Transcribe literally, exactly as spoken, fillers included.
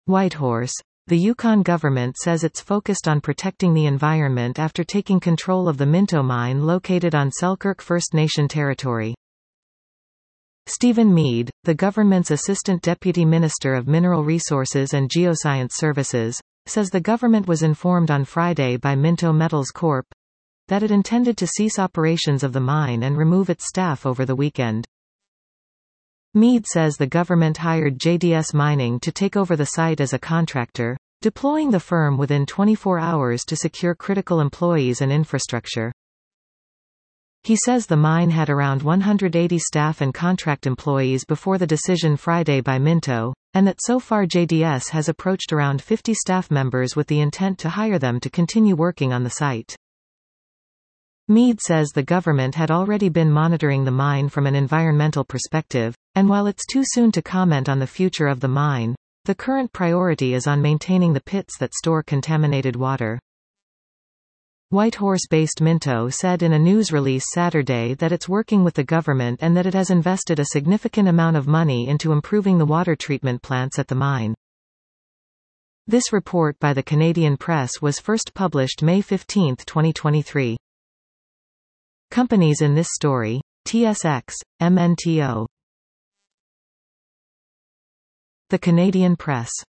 Whitehorse. The Yukon government says it's focused on protecting the environment after taking control of the Minto mine located on Selkirk First Nation territory. Stephen Mead, the government's Assistant Deputy Minister of Mineral Resources and Geoscience Services, says the government was informed on Friday by Minto Metals Corp that it intended to cease operations of the mine and remove its staff over the weekend. Mead says the government hired J D S Mining to take over the site as a contractor, deploying the firm within twenty-four hours to secure critical employees and infrastructure. He says the mine had around one hundred eighty staff and contract employees before the decision Friday by Minto, and that so far J D S has approached around fifty staff members with the intent to hire them to continue working on the site. Mead says the government had already been monitoring the mine from an environmental perspective, and while it's too soon to comment on the future of the mine, the current priority is on maintaining the pits that store contaminated water. Whitehorse-based Minto said in a news release Saturday that it's working with the government and that it has invested a significant amount of money into improving the water treatment plants at the mine. This report by the Canadian Press was first published May fifteenth, twenty twenty-three. Companies in this story: T S X, M N T O. The Canadian Press.